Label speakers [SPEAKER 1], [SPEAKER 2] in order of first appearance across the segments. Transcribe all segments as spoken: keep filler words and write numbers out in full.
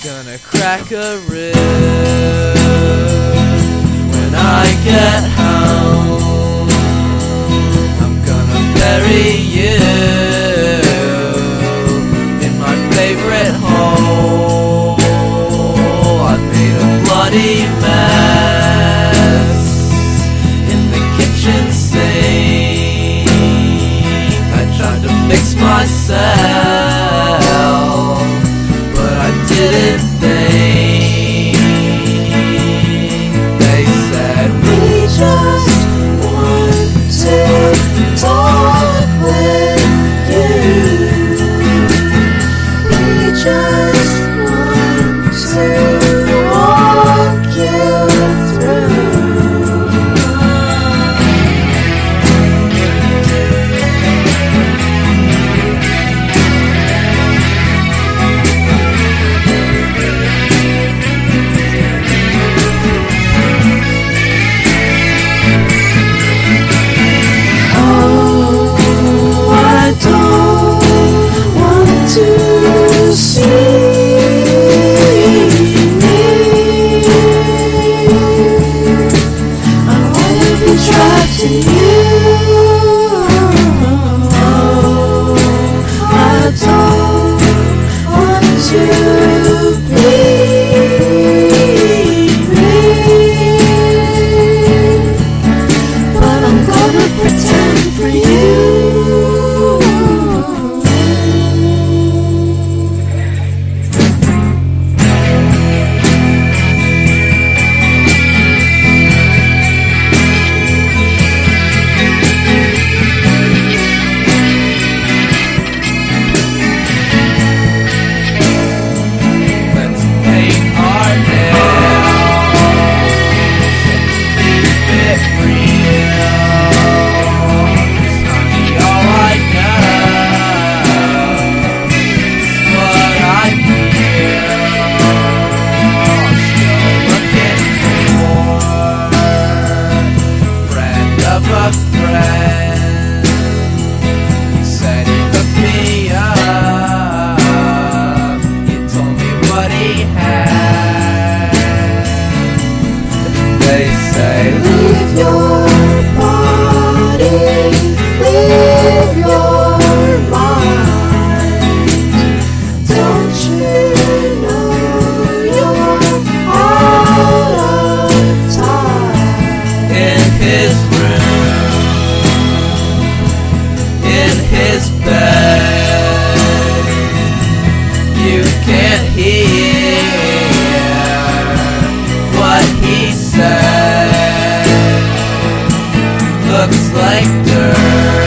[SPEAKER 1] gonna crack a rib when I get home. I'm gonna bury you in my favorite hole. I made a bloody mess in the kitchen sink. I tried to fix myself, but I didn't think. They said, we just want to talk with you. We just want to walk you through. Trapped in you, I don't want to be me, but I'm gonna pretend for you. A friend said he hooked me up. He told me what he had. They say, leave your body, leave your mind. Don't you know you're out of time? In his room, in his bed, you can't hear what he said. Looks like dirt,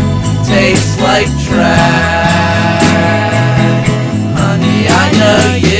[SPEAKER 1] tastes like trash. Honey, I know you